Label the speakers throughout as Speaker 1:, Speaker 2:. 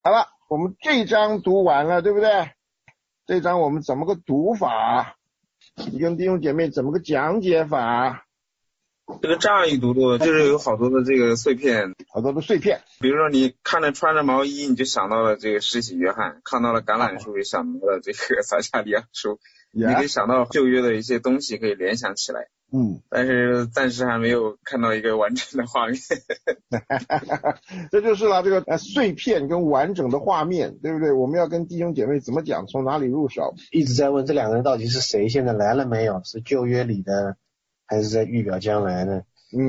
Speaker 1: 好了，我们这章读完了，对不对？这章我们怎么个读法？你跟弟兄姐妹怎么个讲解法？
Speaker 2: 这个这样一读的，就是有好多的这个碎片，
Speaker 1: 好多的碎片。
Speaker 2: 比如说你看着穿着毛衣，你就想到了这个施洗约翰；看到了橄榄树，也想到了这个撒迦利亚书。你可以想到旧约的一些东西，可以联想起来。但是暂时还没有看到一个完整的画面。
Speaker 1: 这就是了，这个碎片跟完整的画面，对不对？我们要跟弟兄姐妹怎么讲，从哪里入手？
Speaker 3: 一直在问这两个人到底是谁，现在来了没有？是旧约里的，还是在预表将来的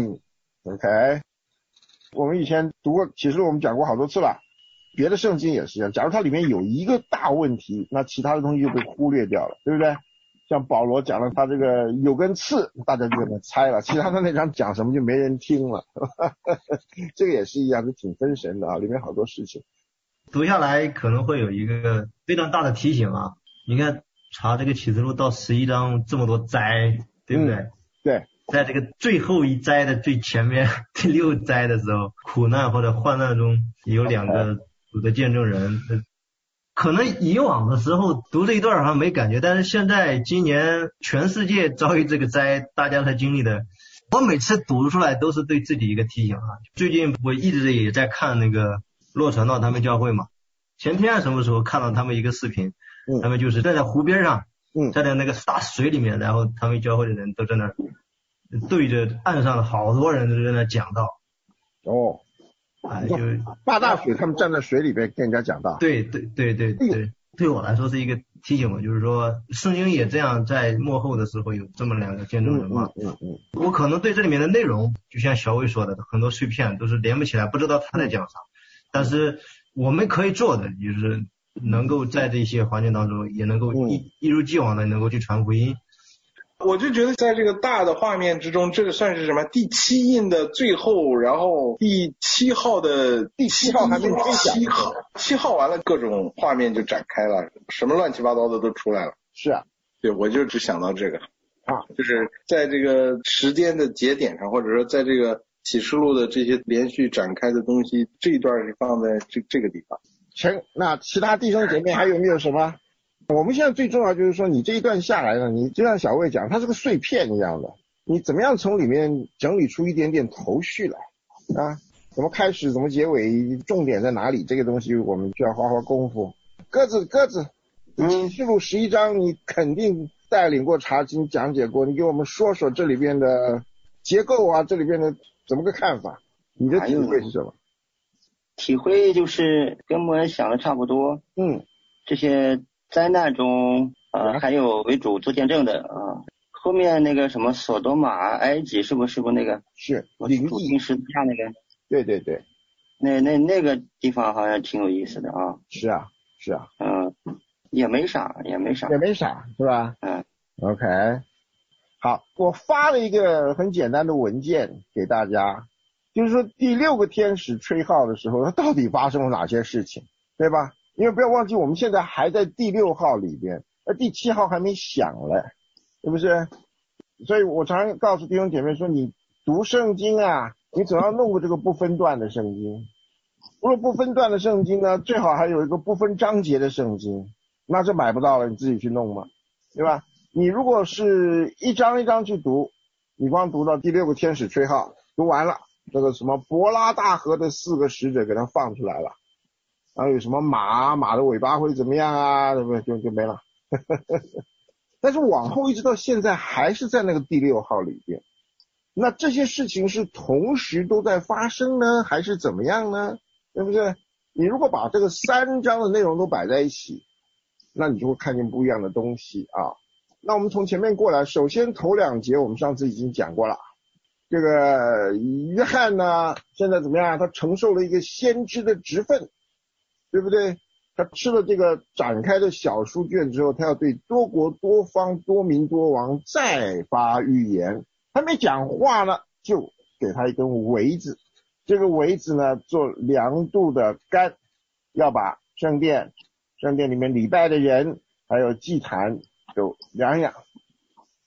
Speaker 1: ？OK。我们以前读过启示录，我们讲过好多次了，别的圣经也是一样。假如它里面有一个大问题，那其他的东西就被忽略掉了，对不对？像保罗讲了他这个有根刺，大家就在那猜了，其他的那章讲什么就没人听了。这个也是一样，是挺分神的啊，里面好多事情。
Speaker 4: 读下来可能会有一个非常大的提醒啊！你看查这个启示录到11章这么多灾，对不对？
Speaker 1: 对。
Speaker 4: 在这个最后一灾的最前面第6灾的时候，苦难或者患难中有2个主的见证人。可能以往的时候读这一段好像没感觉，但是现在今年全世界遭遇这个灾，大家才经历的，我每次读出来都是对自己一个提醒啊。最近我一直也在看那个洛传道他们教会嘛，前天什么时候看到他们一个视频，他们就是站在湖边上，站在那个大水里面，然后他们教会的人都在那对着岸上的好多人都在那讲道。
Speaker 1: 就大水，他们站在水里边跟人家讲道。
Speaker 4: 对，对我来说是一个提醒嘛，就是说圣经也这样，在末后的时候有这么2个见证人嘛。我可能对这里面的内容，就像小伟说的，很多碎片都是连不起来，不知道他在讲啥。但是我们可以做的就是能够在这些环境当中，也能够一如既往的能够去传福音。
Speaker 5: 我就觉得在这个大的画面之中，这个算是什么？第7印的最后，然后第7号的
Speaker 1: 第7号还没开讲
Speaker 5: ，7号完了，各种画面就展开了，什么乱七八糟的都出来了。
Speaker 1: 是啊，
Speaker 5: 对，我就只想到这个就是在这个时间的节点上，或者说在这个启示录的这些连续展开的东西，这一段是放在这个地方。
Speaker 1: 行，那其他弟兄姐妹还有没有什么？我们现在最重要就是说，你这一段下来呢，你就像小魏讲，它是个碎片一样的，你怎么样从里面整理出一点点头绪来啊？怎么开始，怎么结尾，重点在哪里？这个东西我们需要花功夫。鸽子，启示录11章你肯定带领过查经讲解过，你给我们说说这里边的结构啊，这里边的怎么个看法？你的体会是什么？
Speaker 6: 体会就是跟我想的差不多。这些灾难中还有为主做见证的后面那个什么索多玛、埃及是不是那个？
Speaker 1: 是
Speaker 6: 主定十字架那个。
Speaker 1: 对。
Speaker 6: 那个地方好像挺有意思的啊。
Speaker 1: 是啊。
Speaker 6: 也没啥
Speaker 1: 是吧？OK。好，我发了一个很简单的文件给大家，就是说第6个天使吹号的时候，它到底发生了哪些事情，对吧？因为不要忘记我们现在还在第6号里边，而第7号还没响嘞，是不是？所以我常常告诉弟兄姐妹说，你读圣经啊，你总要弄个这个不分段的圣经。如果不分段的圣经呢，最好还有一个不分章节的圣经，那就买不到了，你自己去弄嘛，对吧？你如果是一章一章去读，你光读到第6个天使吹号，读完了，这个什么伯拉大河的4个使者给它放出来了，然后有什么马的尾巴会怎么样啊，对不对？就没了。但是往后一直到现在还是在那个第6号里边，那这些事情是同时都在发生呢，还是怎么样呢？对不对？你如果把这个3章的内容都摆在一起，那你就会看见不一样的东西啊。那我们从前面过来，首先头2节我们上次已经讲过了，这个约翰呢现在怎么样？他承受了一个先知的职分，对不对？他吃了这个展开的小书卷之后，他要对多国多方多民多王再发预言，还没讲话呢，就给他一根苇子，这个苇子呢做量度的杆，要把圣殿里面礼拜的人还有祭坛都量。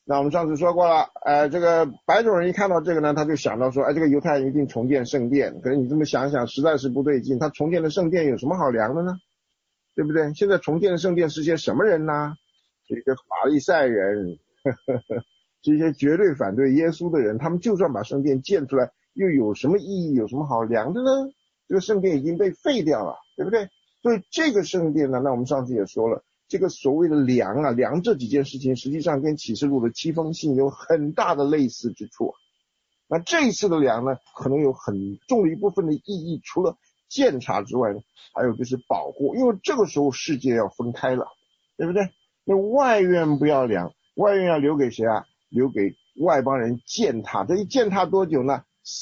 Speaker 1: 那我们上次说过了，这个白种人一看到这个呢，他就想到说，这个犹太人一定重建圣殿。可是你这么想想，实在是不对劲。他重建的圣殿有什么好量的呢？对不对？现在重建的圣殿是些什么人呢？这个法利赛人，这些绝对反对耶稣的人，他们就算把圣殿建出来，又有什么意义？有什么好量的呢？这个圣殿已经被废掉了，对不对？所以这个圣殿呢，那我们上次也说了。这个所谓的量啊，量这几件事情实际上跟启示录的7封信有很大的类似之处。那这一次的量呢，可能有很重的一部分的意义，除了鉴察之外呢，还有就是保护，因为这个时候世界要分开了，对不对？那外院不要量，外院要留给谁啊？留给外邦人践踏。这一践踏多久呢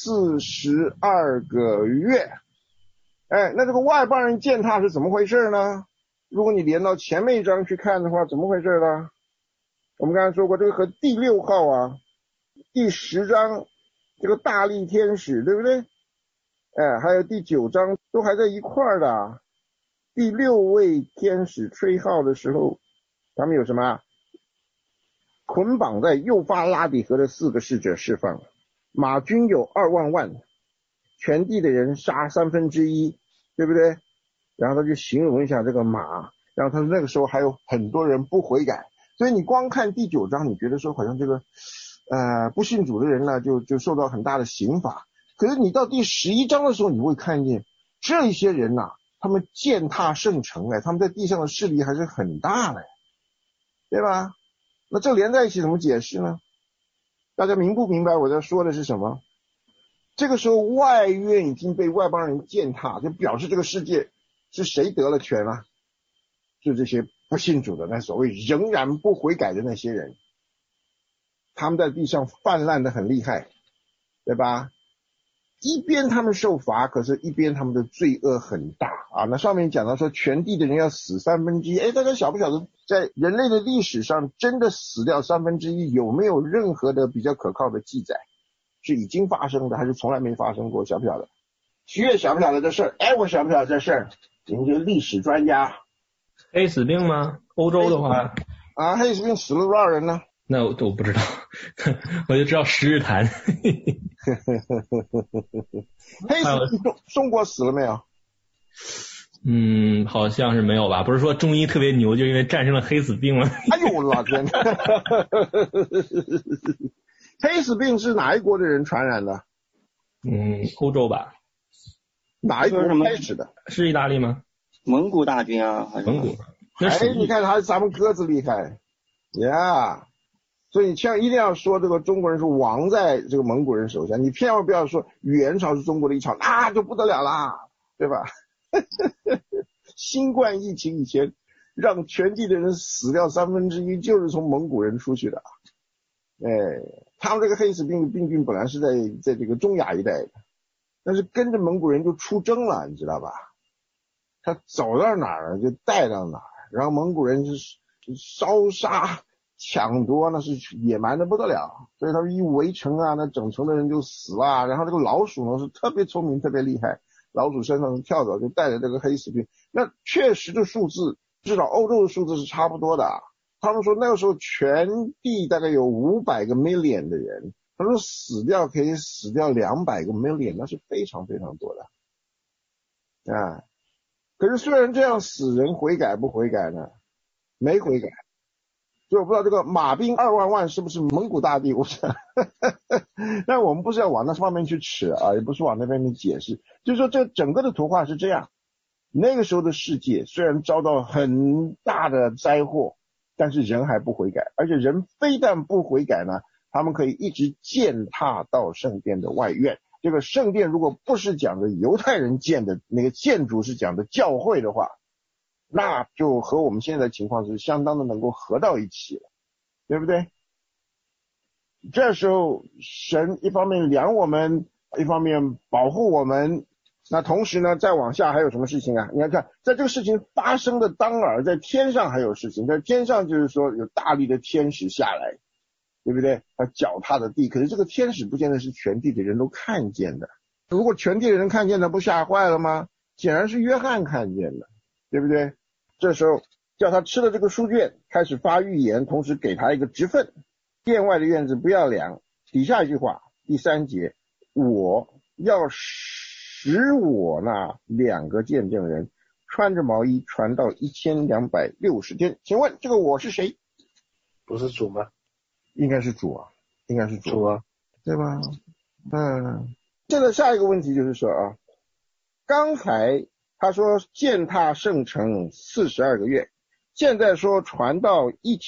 Speaker 1: ？42个月。那这个外邦人践踏是怎么回事呢？如果你连到前面一章去看的话，怎么回事呢？我们刚才说过，这个和第6号啊，第10章这个大力天使，对不对？还有第9章都还在一块儿的。第6位天使吹号的时候，他们有什么？捆绑在幼发拉底河的4个使者释放，马军有2万万，全地的人杀1/3，对不对？然后他就形容一下这个马，然后他说那个时候还有很多人不悔改，所以你光看第9章，你觉得说好像这个不信主的人呢就受到很大的刑罚。可是你到第11章的时候，你会看见这些人呐，他们践踏圣城，他们在地上的势力还是很大的，对吧？那这连在一起怎么解释呢？大家明不明白我在说的是什么？这个时候外院已经被外邦人践踏，就表示这个世界是谁得了权啊？是这些不信主的，那所谓仍然不悔改的那些人，他们在地上泛滥的很厉害，对吧？一边他们受罚，可是一边他们的罪恶很大啊。那上面讲到说全地的人要死1/3，大家晓不晓得在人类的历史上真的死掉1/3，有没有任何的比较可靠的记载？是已经发生的还是从来没发生过？晓不晓得？徐悦晓不晓得这事儿？我晓不晓得这事儿？你们这个历史专家。
Speaker 7: 黑死病吗？欧洲的话
Speaker 1: 黑死病死了多少人呢？
Speaker 7: 那我不知道，我就知道十日谈。
Speaker 1: 黑死病中国死了没有？
Speaker 7: 好像是没有吧？不是说中医特别牛，就因为战胜了黑死病吗？
Speaker 1: 哎呦我老天！黑死病是哪一国的人传染的？
Speaker 7: 欧洲吧。
Speaker 1: 哪一国开始的？
Speaker 7: 是意大利吗？
Speaker 6: 蒙古大军啊，
Speaker 7: 蒙古。
Speaker 1: 你看还是咱们鸽子厉害呀！所以你千万一定要说这个中国人是亡在这个蒙古人手下，你千万不要说元朝是中国的一朝，那就不得了啦，对吧？新冠疫情以前让全地的人死掉1/3，就是从蒙古人出去的。他们这个黑死病的病菌本来是在这个中亚一带的，但是跟着蒙古人就出征了，你知道吧？他走到哪儿就带到哪儿，然后蒙古人是烧杀抢夺，那是野蛮的不得了，所以他们一围城啊，那整城的人就死了。然后这个老鼠呢是特别聪明特别厉害，老鼠身上跳蚤就带着这个黑死病。那确实的数字至少欧洲的数字是差不多的，他们说那个时候全地大概有500个 million 的人，他说死掉可以死掉200个 million， 那是非常非常多的可是虽然这样死，人悔改不悔改呢？没悔改。所以我不知道这个马兵2万是不是蒙古大帝，我想但我们不是要往那方面去扯也不是往那边面解释，就是说这整个的图画是这样。那个时候的世界虽然遭到很大的灾祸，但是人还不悔改，而且人非但不悔改呢，他们可以一直践踏到圣殿的外院。这个圣殿如果不是讲的犹太人建的那个建筑，是讲的教会的话，那就和我们现在的情况是相当的能够合到一起了，对不对？这时候神一方面量我们，一方面保护我们，那同时呢再往下还有什么事情啊？你看在这个事情发生的当儿，在天上还有事情，在天上就是说有大力的天使下来，对不对？他脚踏的地，可是这个天使不见得是全地的人都看见的。如果全地的人看见了，不吓坏了吗？显然是约翰看见的，对不对？这时候叫他吃了这个书卷，开始发预言，同时给他一个职分， 殿外的院子不要量。底下一句话，第3节，我要使我那2个见证人穿着毛衣传到1260天。请问这个我是谁？
Speaker 3: 不是主吗？
Speaker 1: 应该是主啊，应该是主
Speaker 3: 啊，
Speaker 1: 对吧？这个下一个问题就是说啊，刚才他说践踏圣城42个月，现在说传到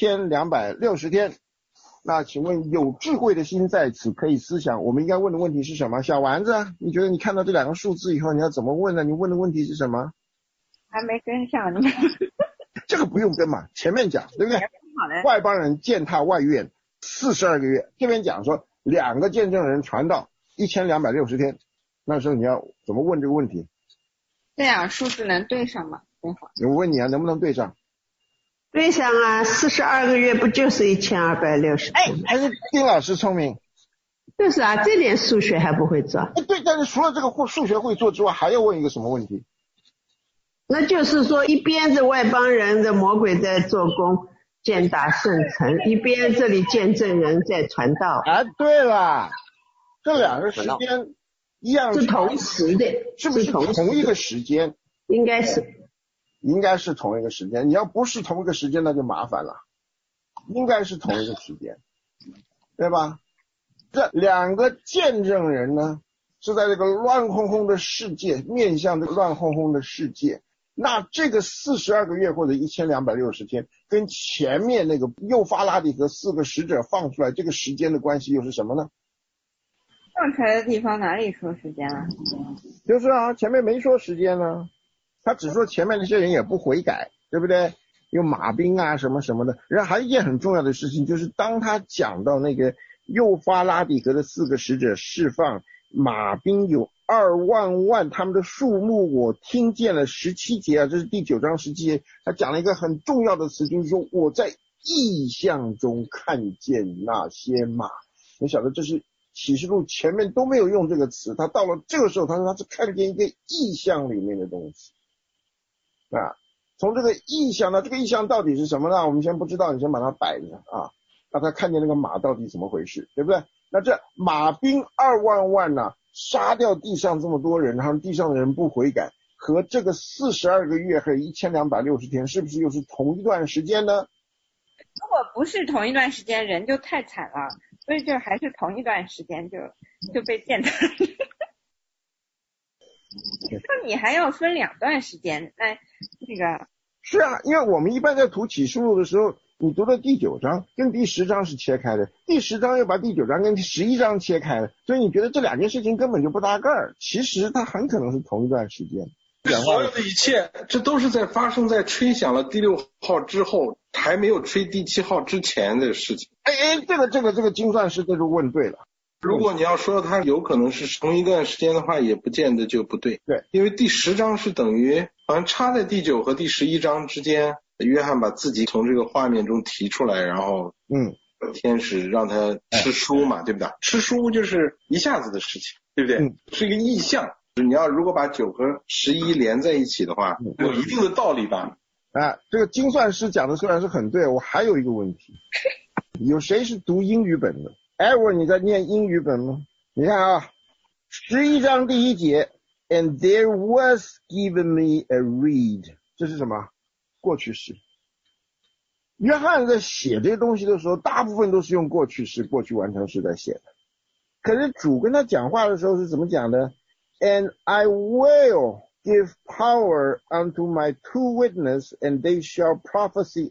Speaker 1: 1260天。那请问有智慧的心在此可以思想，我们应该问的问题是什么？小丸子，你觉得你看到这2个数字以后你要怎么问呢？你问的问题是什么？
Speaker 8: 还没跟上你。
Speaker 1: 这个不用跟嘛，前面讲对不对？外邦人践踏外院42个月，这边讲说2个见证人传道1260天，那时候你要怎么问这个问题？
Speaker 8: 这样数字能对上吗？
Speaker 1: 我问你啊，能不能对上？
Speaker 9: 对上啊，42个月不就是1260？
Speaker 1: 还是丁老师聪明。
Speaker 9: 就是啊，这点数学还不会做。
Speaker 1: 对，但是除了这个数学会做之外，还要问一个什么问题？
Speaker 9: 那就是说，一边是外邦人的魔鬼在做工，践踏圣城，一边这里见证人在传道。
Speaker 1: 对了，这2个时间一样
Speaker 9: 是同时的，
Speaker 1: 是不是同一个时间？
Speaker 9: 应该是
Speaker 1: 同一个时间。你要不是同一个时间，那就麻烦了。应该是同一个时间，对吧？这2个见证人呢，是在这个乱哄哄的世界，面向这个乱哄哄的世界。那这个42个月或者1260天，跟前面那个幼发拉底和4个使者放出来这个时间的关系又是什么呢？
Speaker 8: 放出来的地方哪里说时间了？
Speaker 1: 就是啊，前面没说时间呢，他只说前面那些人也不悔改，对不对？有马兵啊什么什么的。然后还有一件很重要的事情，就是当他讲到那个幼发拉底河的4个使者释放马兵有2万，他们的数目我听见了。17节啊，这是第9章17节，他讲了一个很重要的词，就是说我在异象中看见那些马。你晓得这是启示录前面都没有用这个词，他到了这个时候他说他是看见一个异象里面的东西啊。从这个意象呢，这个意象到底是什么呢？我们先不知道，你先把它摆着啊。那他看见那个马到底怎么回事，对不对？那这马兵2万呢，杀掉地上这么多人，然后地上的人不悔改，和这个42个月和1260天，是不是又是同一段时间呢？
Speaker 8: 如果不是同一段时间，人就太惨了，所以就还是同一段时间就被践踏。那你还要分2段时间，那这个
Speaker 1: 是啊，因为我们一般在读启示录的时候，你读到第9章跟第10章是切开的，第10章又把第9章跟第11章切开了，所以你觉得这2件事情根本就不搭盖儿，其实它很可能是同一段时间。
Speaker 5: 所有的一切，这都是在发生在吹响了第6号之后，还没有吹第7号之前的事情。
Speaker 1: 这个精算师这就问对了。
Speaker 5: 如果你要说它有可能是同一段时间的话，也不见得就不对。
Speaker 1: 对，
Speaker 5: 因为第10章是等于好像插在第9和第11章之间，约翰把自己从这个画面中提出来，然后天使让他吃书嘛，对不对？吃书就是一下子的事情，对不对？是一个意象。你要如果把9和11连在一起的话，有一定的道理吧？
Speaker 1: 这个精算师讲的虽然是很对，我还有一个问题，有谁是读英语本的？Edward， 你在念英语本吗？你看啊，11章第1节 ，And there was given me a reed， 这是什么？过去式。约翰在写这些东西的时候，大部分都是用过去式、过去完成式在写的。可是主跟他讲话的时候是怎么讲的 ？And I will give power unto my 2 witnesses, and they shall prophesy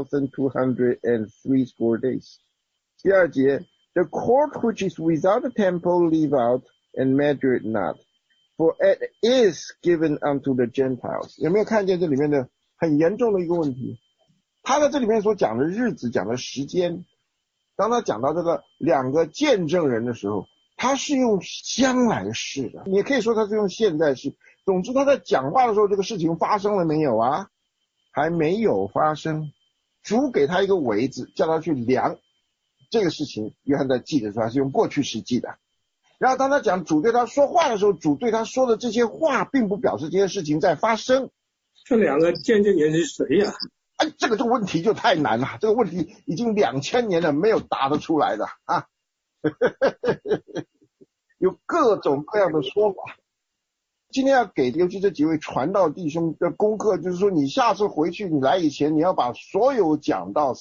Speaker 1: 1260 days。第2节 ，The court which is without the temple leave out and measure it not, for it is given unto the Gentiles。有没有看见这里面的很严重的一个问题？他在这里面所讲的日子、讲的时间，当他讲到这个2个见证人的时候，他是用将来式的，也可以说他是用现在式。总之他在讲话的时候，这个事情发生了没有啊？还没有发生。主给他一个围子，叫他去量这个事情。约翰在记的时候，他是用过去式记的。然后当他讲主对他说话的时候，主对他说的这些话并不表示这些事情在发生。
Speaker 10: 这2个见证人是谁呀？
Speaker 1: 哎，这个问题就太难了，这个问题已经2000年了，没有答得出来的啊。有各种各样的说法。今天要给尤其这几位传道弟兄的功课，就是说你下次回去你来以前，你要把所有讲到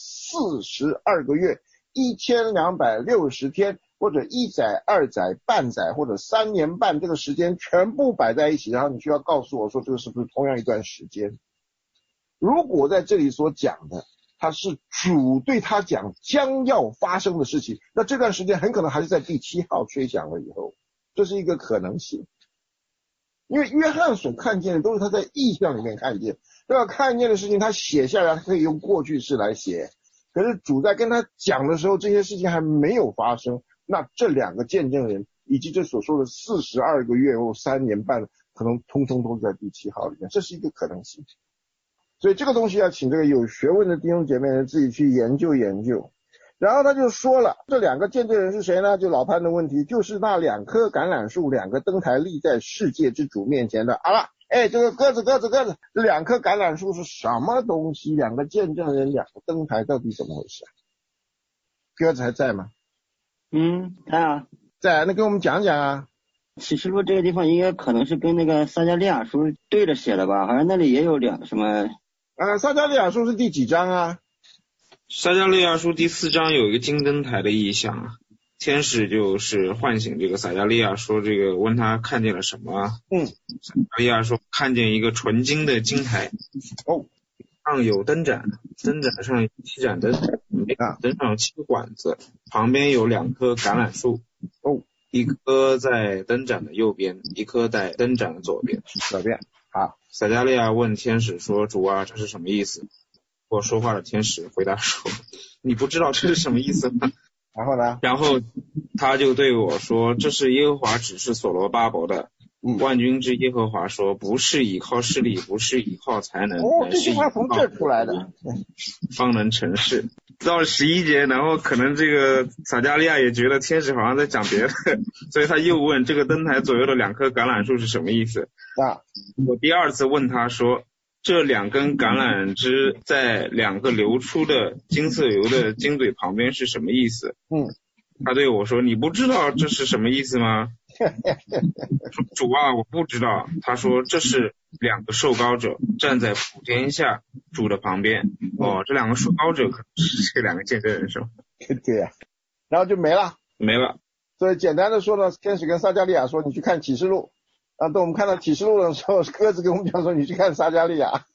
Speaker 1: 42个月、1260天，或者1载、2载、半载，或者3年半这个时间全部摆在一起，然后你需要告诉我说这个是不是同样一段时间。如果在这里所讲的他是主对他讲将要发生的事情，那这段时间很可能还是在第7号吹响了以后，这是一个可能性。因为约翰所看见的都是他在意象里面看见，这个看见的事情他写下来，他可以用过去式来写，可是主在跟他讲的时候，这些事情还没有发生，那这2个见证人以及这所说的42个月或3年半，可能通通都在第7号里面，这是一个可能性。所以这个东西要请这个有学问的弟兄姐妹们自己去研究研究。然后他就说了，这2个见证人是谁呢？就老潘的问题，就是那2棵橄榄树，2个灯台立在世界之主面前的。好了，这个鸽子，这2棵橄榄树是什么东西？2个见证人，2个灯台，到底怎么回事？鸽子还在吗？
Speaker 6: 在啊，
Speaker 1: 在，那跟我们讲讲啊。
Speaker 6: 启示录这个地方应该可能是跟那个撒迦利亚书对着写的吧？好像那里也有什么。
Speaker 1: 撒迦利亚书是第几章啊？
Speaker 2: 撒迦利亚书第4章有一个金灯台的意象啊，天使就是唤醒这个撒迦利亚，说这个问他看见了什么啊？撒迦利亚说看见一个纯金的金台，上有灯盏，灯盏上有7盏灯，每盏灯上有7个管子，旁边有2棵橄榄树，一棵在灯盏的右边，一棵在灯盏的左边。
Speaker 1: 好，
Speaker 2: 撒迦利亚问天使说，主啊，这是什么意思？我说话的天使回答说，你不知道这是什么意思吗？
Speaker 1: 然后呢？
Speaker 2: 然后他就对我说，这是耶和华指示所罗巴伯的。万军之耶和华说，不是倚靠势力，不是倚靠才能，
Speaker 1: 这句话从这出来的，
Speaker 2: 方能成事。到了11节，然后可能这个撒迦利亚也觉得天使好像在讲别的，所以他又问这个灯台左右的2棵橄榄树是什么意思
Speaker 1: 啊？
Speaker 2: 我第2次问他说，这2根橄榄枝在2个流出的金色油的金嘴旁边是什么意思？他对我说，你不知道这是什么意思吗？说主啊，我不知道。他说这是2个受膏者站在普天下主的旁边。这2个受膏者可能是这2个见证人是吗？
Speaker 1: 对呀，然后就没了。所以简单的说呢，天使跟撒迦利亚说，你去看启示录。等我们看到启示录的时候，鸽子跟我们讲说，你去看撒迦利亚。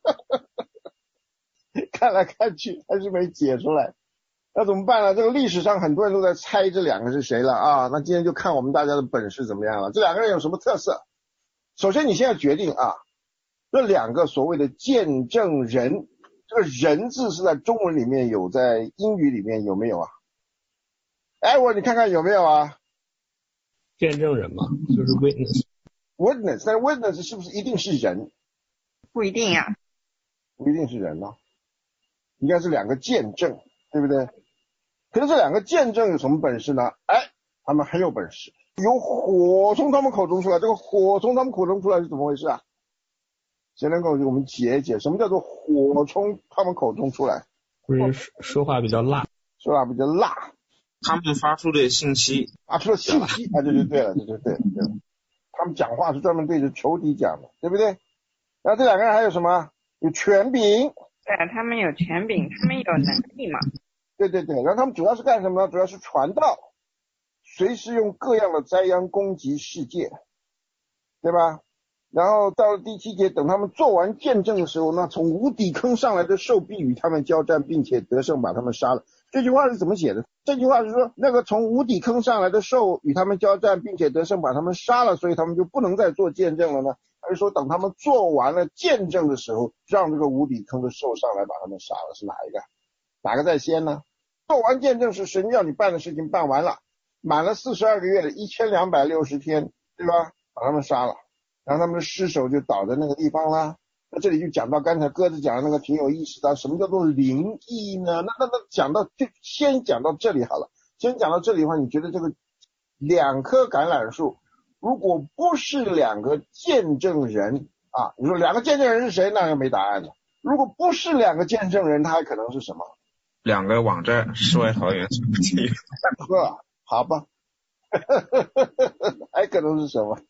Speaker 1: 看来看去还是没解出来。那怎么办呢？这个历史上很多人都在猜这2个是谁了啊。那今天就看我们大家的本事怎么样了。这2个人有什么特色？首先你现在决定啊，这2个所谓的见证人，这个人字是在中文里面有，在英语里面有没有啊？你看看有没有啊？
Speaker 7: 见证人嘛，就是 witness。
Speaker 1: 但是 witness 是不是一定是人？
Speaker 8: 不一定呀。
Speaker 1: 不一定是人呢，应该是2个见证，对不对？可是这2个见证有什么本事呢？他们很有本事，有火从他们口中出来。这个火从他们口中出来是怎么回事啊？谁能够给我们解一解，什么叫做火从他们口中出来？
Speaker 7: 就是说话比较辣。
Speaker 2: 他们发出的信息。
Speaker 1: 这就对了。他们讲话是专门对着仇敌讲的，对不对？那这2个人还有什么？有权柄。
Speaker 8: 对，他们有权柄，他们有能力嘛。
Speaker 1: 对，然后他们主要是干什么呢？主要是传道，随时用各样的灾殃攻击世界，对吧？然后到了第7节，等他们做完见证的时候，那从无底坑上来的兽必与他们交战，并且得胜，把他们杀了。这句话是怎么写的？这句话是说，那个从无底坑上来的兽与他们交战，并且得胜，把他们杀了，所以他们就不能再做见证了呢？还是说等他们做完了见证的时候，让这个无底坑的兽上来把他们杀了？是哪一个？哪个在先呢？做完见证是神要你办的事情办完了，满了42个月的1260天，对吧？把他们杀了，然后他们的尸首就倒在那个地方啦。那这里就讲到刚才鸽子讲的那个挺有意思的，什么叫做灵异呢？那讲到就先讲到这里好了。先讲到这里的话，你觉得这个2棵橄榄树，如果不是2个见证人啊，你说2个见证人是谁？那就没答案了。 如果不是两个见证人，他还可能是什么？
Speaker 2: 两个网站，世外桃源。
Speaker 1: 好吧。还可能是什么？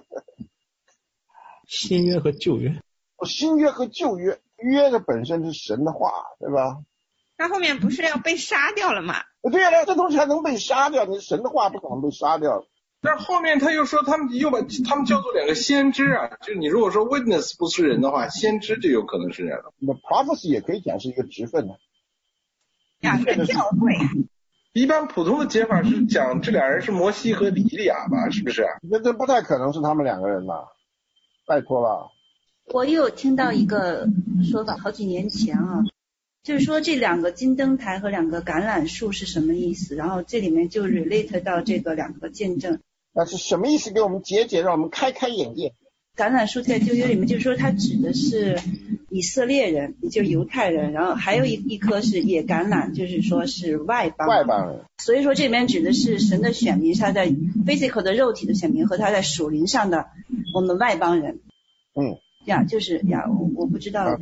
Speaker 7: 新约和旧约。
Speaker 1: 新约和旧约，约的本身是神的话，对吧？
Speaker 8: 他后面不是要被杀掉了吗？
Speaker 1: 对呀，这东西还能被杀掉？你神的话不可能被杀掉。
Speaker 5: 但是后面他又说他们把他们叫做两个先知啊，就是你如果说 witness 不是人的话，先知就有可能是人了。
Speaker 1: 那 prophecy 也可以讲是一个职分的。
Speaker 8: 两个教会。
Speaker 5: 一般普通的解法是讲这俩人是摩西和以利亚吧，是不是？
Speaker 1: 这不太可能是他们两个人吧？拜托了。
Speaker 10: 我有听到一个说法，好几年前啊，就是说这两个金灯台和两个橄榄树是什么意思，然后这里面就 relate 到这个两个见证。
Speaker 1: 那是什么意思？给我们解解，让我们开开眼界。
Speaker 10: 橄榄树在旧约里面就是说它指的是以色列人，也就是犹太人，然后还有一棵是野橄榄，就是说是外邦
Speaker 1: 人。
Speaker 10: 所以说这里面指的是神的选民，他在 physical 的肉体的选民和他在属灵上的我们外邦人。就是我不知道。
Speaker 1: OK。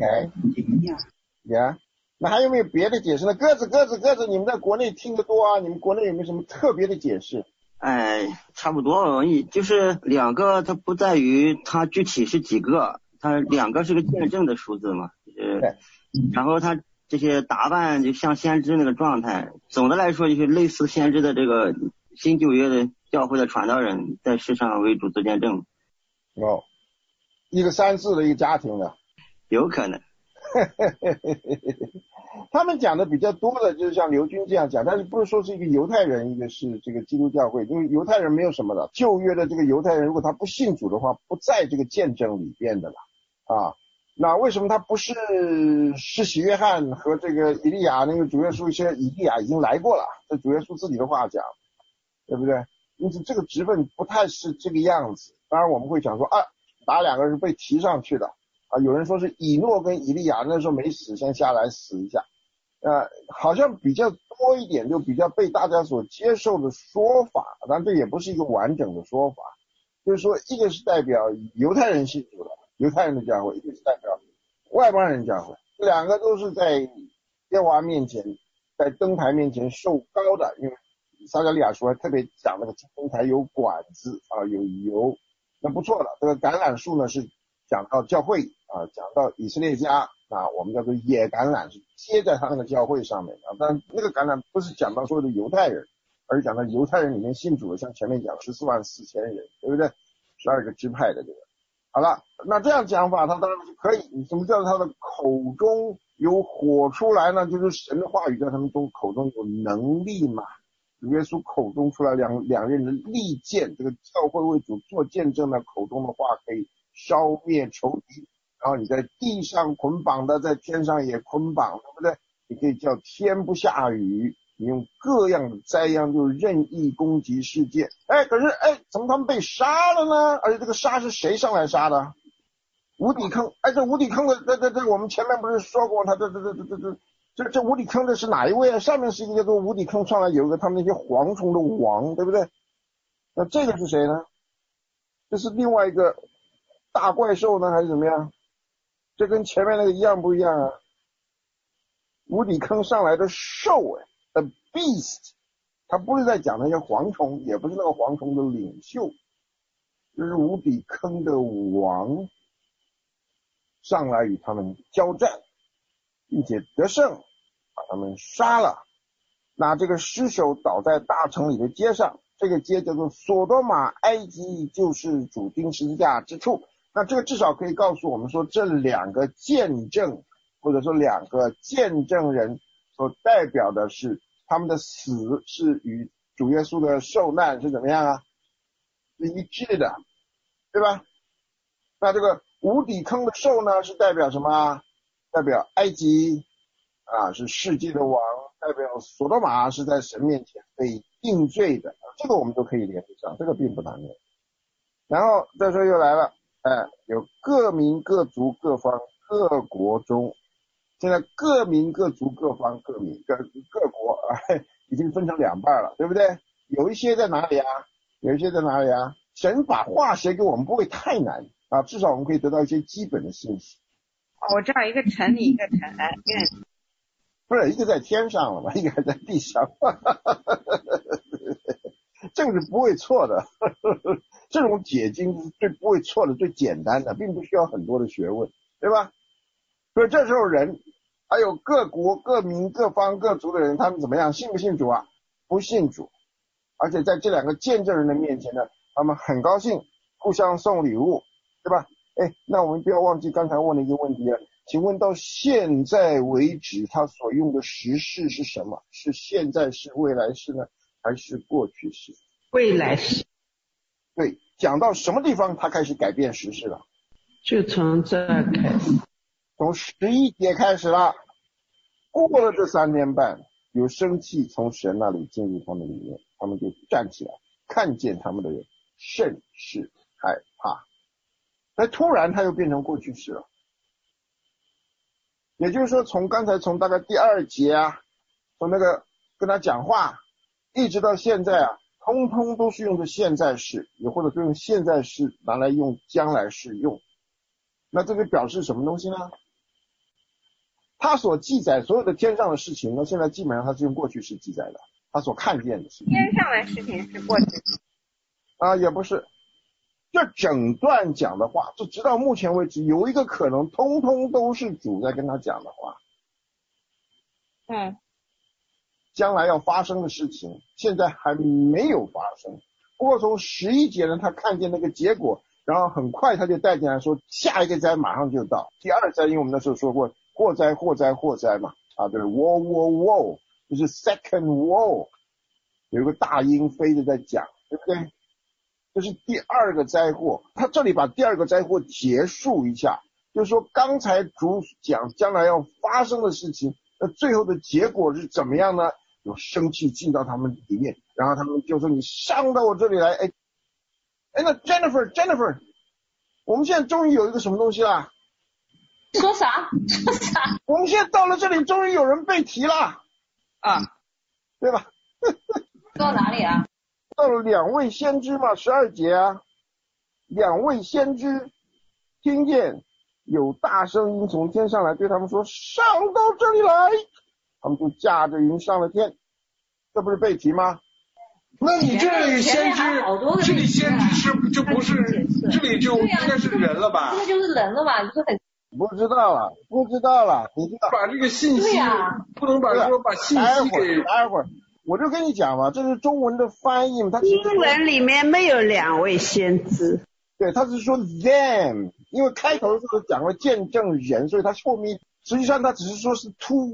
Speaker 1: 那还有没有别的解释呢？鸽子，你们在国内听得多啊？你们国内有没有什么特别的解释？
Speaker 6: 差不多，就是两个，它不在于它具体是几个，它两个是个见证的数字嘛，然后它这些打扮就像先知那个状态，总的来说就是类似先知的这个新旧约的教会的传道人在世上为主做见证。
Speaker 1: 一个3世的一个家庭的，
Speaker 6: 有可能。
Speaker 1: 他们讲的比较多的就是像刘军这样讲，但是不是说是一个犹太人，一个是这个基督教会，因为犹太人没有什么的，旧约的这个犹太人如果他不信主的话，不在这个见证里边的了啊。那为什么他不是施洗约翰和这个以利亚？那个主耶稣以利亚已经来过了，这主耶稣自己的话讲，对不对？因此这个职分不太是这个样子。当然我们会讲说哪两个人是被提上去的啊？有人说是以诺跟以利亚那时候没死，先下来死一下。好像比较多一点，就比较被大家所接受的说法，但这也不是一个完整的说法。就是说，一个是代表犹太人信主的犹太人的教会，一个是代表外邦人教会，两个都是在耶和华面前，在灯台面前受膏的。因为撒迦利亚书还特别讲那个灯台有管子啊，有油，那不错了。这个橄榄树呢是讲到教会啊，讲到以色列家。我们叫做野橄榄，是接在他那个教会上面的。但那个橄榄不是讲到所有的犹太人，而是讲到犹太人里面信主的，像前面讲144000人，对不对？12个支派的这个。好了，那这样讲法，他当然是可以。你什么叫他的口中有火出来呢？就是神的话语在他们口中有能力嘛。耶稣口中出来两人的利剑，这个教会为主做见证的口中的话可以消灭仇敌。然后你在地上捆绑的，在天上也捆绑，对不对？你可以叫天不下雨，你用各样的灾殃就任意攻击世界。可是怎么他们被杀了呢？而且这个杀是谁上来杀的？无底坑。这无底坑的这我们前面不是说过，他这无底坑的是哪一位啊？上面是一个叫做无底坑，上来有一个他们那些蝗虫的王，对不对？那这个是谁呢？这是另外一个大怪兽呢，还是怎么样？这跟前面那个一样不一样啊？无底坑上来的兽，a beast， 他不是在讲那些蝗虫，也不是那个蝗虫的领袖，这是无底坑的王上来与他们交战，并且得胜，把他们杀了。那这个尸首倒在大城里的街上，这个街叫做索多玛，埃及就是主钉十字架之处。那这个至少可以告诉我们说，这两个见证或者说两个见证人所代表的是他们的死是与主耶稣的受难是怎么样啊？是一致的，对吧？那这个无底坑的兽呢是代表什么？代表埃及是世界的王，代表索多玛是在神面前被定罪的，这个我们都可以连得上，这个并不难念。然后这时候又来了。有各民各族各方各国中，现在各民各族各方各民各国已经分成两半了，对不对？有一些在哪里啊？神把话写给我们不会太难至少我们可以得到一些基本的信息。
Speaker 8: 我知道一个城里一个城，哎，
Speaker 1: 不是一个在天上了嘛，一个还在地上，这个是不会错的，这种解经是最不会错的、最简单的，并不需要很多的学问，对吧？所以这时候人还有各国各民各方各族的人，他们怎么样？信不信主啊？不信主，而且在这两个见证人的面前呢，他们很高兴，互相送礼物，对吧？哎，那我们不要忘记刚才问的一个问题了，请问到现在为止他所用的时式是什么？是现在式、未来式呢，还是过去式？
Speaker 9: 未来式。
Speaker 1: 对，讲到什么地方他开始改变时式了？
Speaker 9: 就从这开始，
Speaker 1: 从11节开始了。过了这3年半，有生气从神那里进入他们里面，他们就站起来，看见他们的人甚是害怕。那突然他又变成过去式了，也就是说从大概第2节啊，从那个跟他讲话一直到现在啊，通通都是用的现在式，也或者是用现在式拿来用将来式用。那这个表示什么东西呢？他所记载所有的天上的事情呢，现在基本上他是用过去式记载的，他所看见的事情。
Speaker 8: 天上的事情是过去
Speaker 1: 啊，也不是。这整段讲的话，就直到目前为止有一个可能，通通都是主在跟他讲的话。将来要发生的事情，现在还没有发生。不过从11节呢，他看见那个结果，然后很快他就带进来说，下一个灾马上就到。第2灾，因为我们那时候说过，祸灾祸灾祸灾嘛，啊，就是 woe， 就是 second woe， 有一个大鹰飞着在讲，对不对？这是第2个灾祸，他这里把第2个灾祸结束一下，就是说刚才主讲将来要发生的事情，那最后的结果是怎么样呢？有生气进到他们里面，然后他们就说你上到我这里来，哎，那 Jennifer， 我们现在终于有一个什么东西啦？
Speaker 11: 说啥？
Speaker 1: 我们现在到了这里，终于有人被提了
Speaker 11: 啊，
Speaker 1: 对吧？
Speaker 11: 到哪里啊？
Speaker 1: 到了2位先知嘛，12节啊，2位先知听见有大声音从天上来，对他们说上到这里来，他们就驾着云上了天，这不是被提吗？
Speaker 5: 那你这里先知，这里先知是就不是，这里就应该是人了吧？
Speaker 11: 这个就是人了吧？就是很
Speaker 1: 不知道了，你知道
Speaker 5: 把这个信息不能把信息给
Speaker 1: 待会儿。我就跟你讲嘛，这是中文的翻译嘛，它
Speaker 9: 英文里面没有2位先知。
Speaker 1: 对，他是说 them， 因为开头是讲了见证人，所以他后面实际上他只是说是 two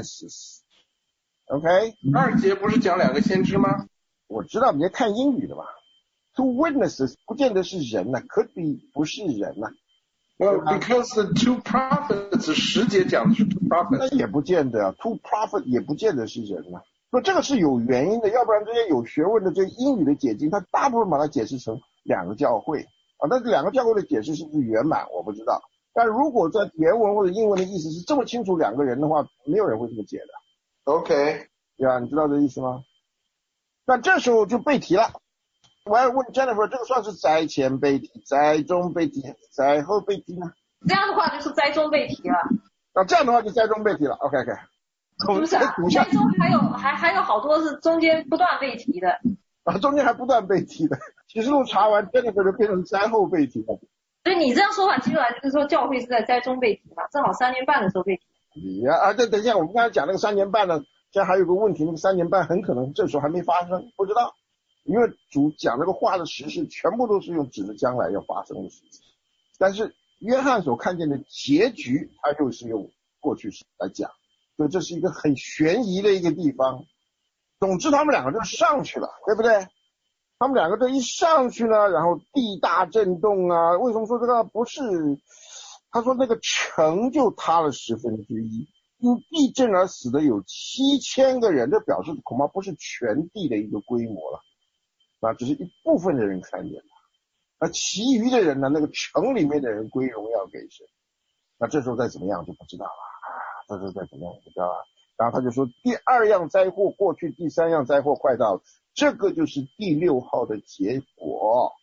Speaker 1: witnesses。OK，
Speaker 5: 2节不是讲2个先知吗？
Speaker 1: 我知道你在看英语的吧 ，two witnesses 不见得是人呐，could be 不是人呐。
Speaker 5: Well, because the two prophets 10节讲的是 two prophets，
Speaker 1: 那也不见得啊 ，two prophet 也不见得是人呐。说这个是有原因的，要不然这些有学问的这英语的解经，他大部分把它解释成2个教会啊，但是2个教会的解释是不是圆满我不知道。但如果在原文或者英文的意思是这么清楚2个人的话，没有人会这么解的。
Speaker 5: OK，
Speaker 1: 对啊，你知道这意思吗？那这时候就被提了。我要问 Jennifer， 这个算是灾前被提、灾中被提、灾后被提呢？
Speaker 11: 这样的话就是灾中被提了。
Speaker 1: 啊，这样的话就灾中被提了。OK，
Speaker 11: 是不是啊？灾中还有好多是中间不断被提的。
Speaker 1: 啊，中间还不断被提的。启示录查完 Jennifer 就变成灾后被提了。
Speaker 11: 所以你这样说法，基本上就是说教会是在灾中被提嘛，正好3年半的时候被提。
Speaker 1: 等一下，我们刚才讲那个3年半呢，现在还有个问题，那个3年半很可能这时候还没发生，不知道，因为主讲那个话的时事全部都是用指着将来要发生的事情，但是约翰所看见的结局，他就是用过去式来讲，所以这是一个很悬疑的一个地方。总之，他们2个就上去了，对不对？他们2个这一上去呢，然后地大震动啊。为什么说这个不是？他说那个城就塌了1/10，因地震而死的有7000个人，这表示恐怕不是全地的一个规模了，那只是一部分的人看见了，那其余的人呢，那个城里面的人归荣耀给神。那这时候再怎么样就不知道了啊，这时候再怎么样不知道了。然后他就说第2样灾祸过去，第3样灾祸快到了，这个就是第6号的结果。